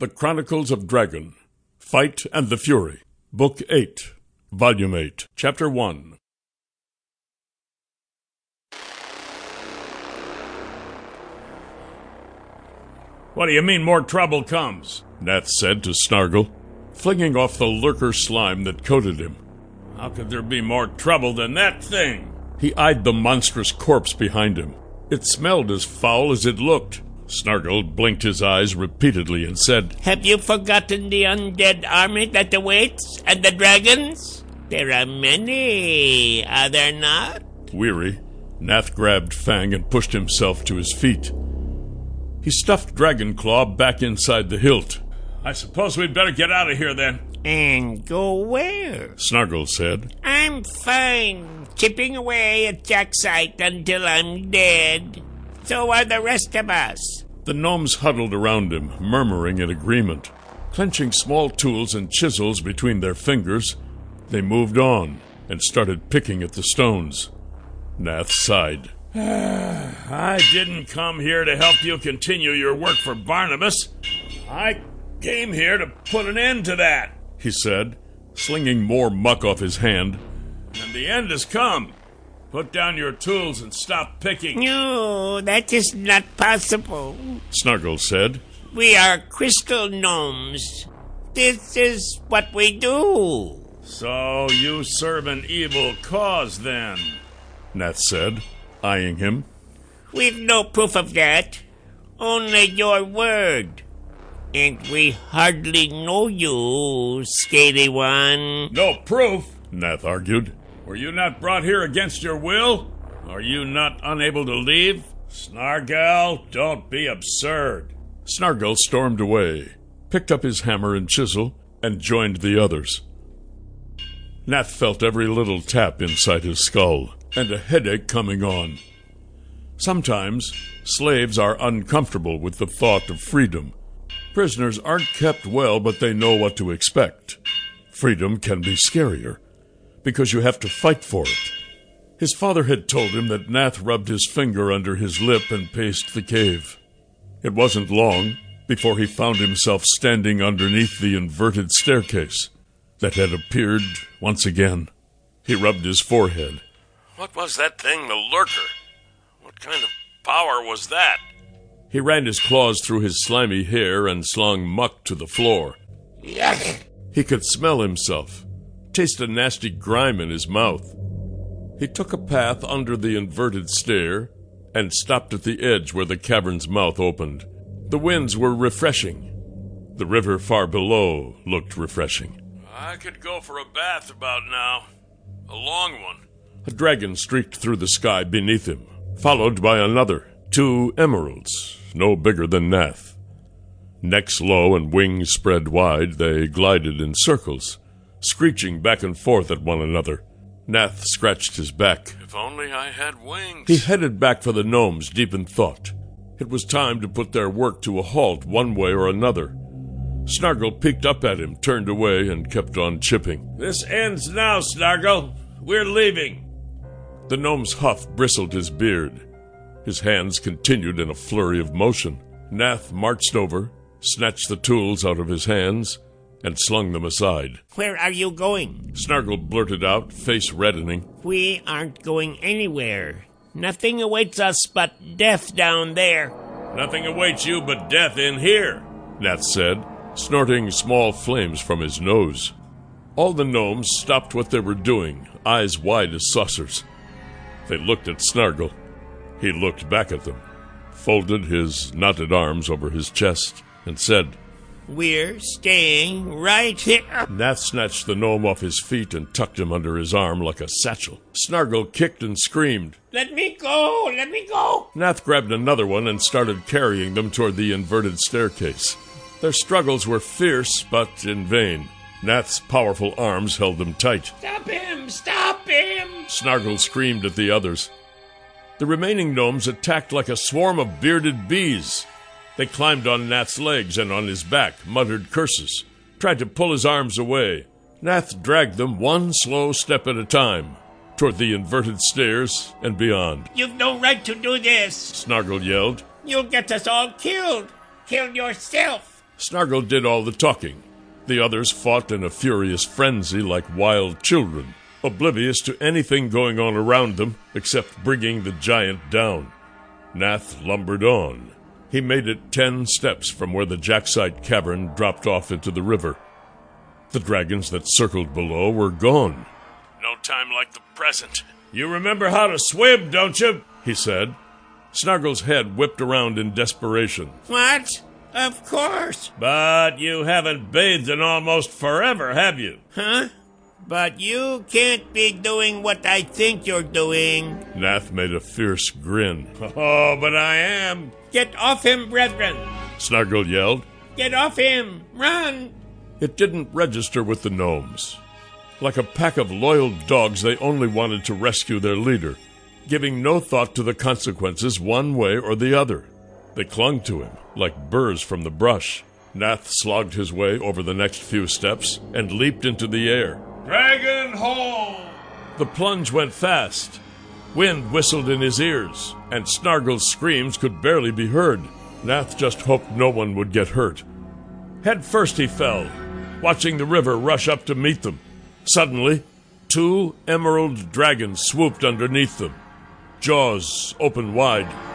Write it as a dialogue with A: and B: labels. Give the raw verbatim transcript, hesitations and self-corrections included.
A: The Chronicles of Dragon, Fight and the Fury, Book eight, Volume eight, Chapter one.
B: What do you mean more trouble comes?
A: Nath said to Snargle, flinging off the lurker slime that coated him.
B: How could there be more trouble than that thing?
A: He eyed the monstrous corpse behind him. It smelled as foul as it looked. Snargle blinked his eyes repeatedly and said,
C: "Have you forgotten the undead army that awaits, and the dragons? There are many, are there not?"
A: Weary, Nath grabbed Fang and pushed himself to his feet. He stuffed Dragonclaw back inside the hilt.
B: "I suppose we'd better get out of here then."
C: "And go where?"
A: Snargle said.
C: "I'm fine, chipping away at Jacksite until I'm dead. So are the rest of us."
A: The gnomes huddled around him, murmuring in agreement. Clenching small tools and chisels between their fingers, they moved on and started picking at the stones. Nath sighed.
B: "I didn't come here to help you continue your work for Barnabas. I came here to put an end to that,"
A: he said, slinging more muck off his hand.
B: "And the end has come. Put down your tools and stop picking."
C: "No, that is not possible,"
A: Snargle said.
C: "We are crystal gnomes. This is what we do."
B: "So you serve an evil cause, then?"
A: Nath said, eyeing him.
C: "We've no proof of that. Only your word. And we hardly know you, scaly one."
B: "No proof?"
A: Nath argued.
B: "Were you not brought here against your will? Are you not unable to leave? Snargle, don't be absurd."
A: Snargle stormed away, picked up his hammer and chisel, and joined the others. Nath felt every little tap inside his skull, and a headache coming on. Sometimes, slaves are uncomfortable with the thought of freedom. Prisoners aren't kept well, but they know what to expect. Freedom can be scarier, because you have to fight for it. His father had told him that Nath rubbed his finger under his lip and paced the cave. It wasn't long before he found himself standing underneath the inverted staircase that had appeared once again. He rubbed his forehead.
B: What was that thing, the lurker? What kind of power was that?
A: He ran his claws through his slimy hair and slung muck to the floor.
C: Yuck!
A: He could smell himself, taste a nasty grime in his mouth. He took a path under the inverted stair and stopped at the edge where the cavern's mouth opened. The winds were refreshing. The river far below looked refreshing.
B: "I could go for a bath about now. A long one."
A: A dragon streaked through the sky beneath him, followed by another, two emeralds, no bigger than Nath. Necks low and wings spread wide, they glided in circles, screeching back and forth at one another. Nath scratched his back.
B: "If only I had wings."
A: He headed back for the gnomes, deep in thought. It was time to put their work to a halt one way or another. Snargle peeked up at him, turned away, and kept on chipping.
B: "This ends now, Snargle. We're leaving."
A: The gnome's huff bristled his beard. His hands continued in a flurry of motion. Nath marched over, snatched the tools out of his hands, and slung them aside.
C: "Where are you going?"
A: Snargle blurted out, face reddening.
C: "We aren't going anywhere. Nothing awaits us but death down there."
B: "Nothing awaits you but death in here,"
A: Nath said, snorting small flames from his nose. All the gnomes stopped what they were doing, eyes wide as saucers. They looked at Snargle. He looked back at them, folded his knotted arms over his chest, and said,
C: "We're staying right here."
A: Nath snatched the gnome off his feet and tucked him under his arm like a satchel. Snargle kicked and screamed.
C: "Let me go! Let me go!"
A: Nath grabbed another one and started carrying them toward the inverted staircase. Their struggles were fierce, but in vain. Nath's powerful arms held them tight.
C: "Stop him! Stop him!"
A: Snargle screamed at the others. The remaining gnomes attacked like a swarm of bearded bees. They climbed on Nath's legs and on his back, muttered curses, tried to pull his arms away. Nath dragged them one slow step at a time, toward the inverted stairs and beyond.
C: "You've no right to do this!"
A: Snargle yelled.
C: "You'll get us all killed! Kill yourself!"
A: Snargle did all the talking. The others fought in a furious frenzy like wild children, oblivious to anything going on around them except bringing the giant down. Nath lumbered on. He made it ten steps from where the Jacksite cavern dropped off into the river. The dragons that circled below were gone.
B: No time like the present. You remember how to swim, don't you?
A: He said. Snargle's head whipped around in desperation.
C: What? Of course.
B: But you haven't bathed in almost forever, have you?
C: Huh? But you can't be doing what I think you're doing.
A: Nath made a fierce grin.
B: Oh, but I am.
C: Get off him, brethren.
A: Snargle yelled.
C: Get off him. Run.
A: It didn't register with the gnomes. Like a pack of loyal dogs, they only wanted to rescue their leader, giving no thought to the consequences one way or the other. They clung to him like burrs from the brush. Nath slogged his way over the next few steps and leaped into the air.
B: Dragon hold!
A: The plunge went fast. Wind whistled in his ears, and Snargle's screams could barely be heard. Nath just hoped no one would get hurt. Head first he fell, watching the river rush up to meet them. Suddenly, two emerald dragons swooped underneath them. Jaws opened wide,